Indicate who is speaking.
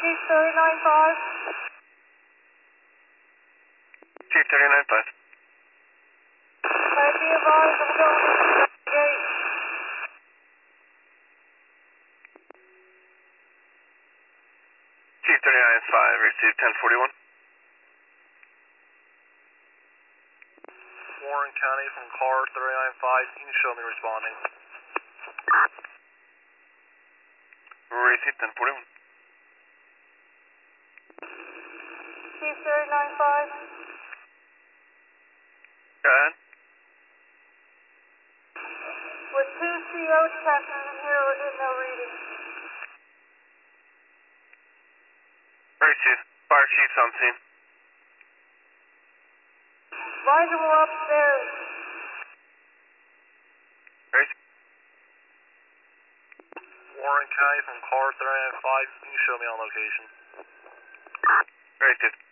Speaker 1: Chief 395.
Speaker 2: Chief 395.
Speaker 1: Be advised, I'm going to the gate.
Speaker 2: Chief 395, received 1041.
Speaker 3: Warren County from car 395, can you show me responding?
Speaker 2: Received 1041.
Speaker 1: Chief 395.
Speaker 2: Go ahead.
Speaker 1: With 2 CO detectors in here, we're getting no reading.
Speaker 2: Received. Fire chief's on scene.
Speaker 1: Visor will upstairs.
Speaker 2: Received.
Speaker 3: Warren County from car 395, can you show me on location?
Speaker 2: Received.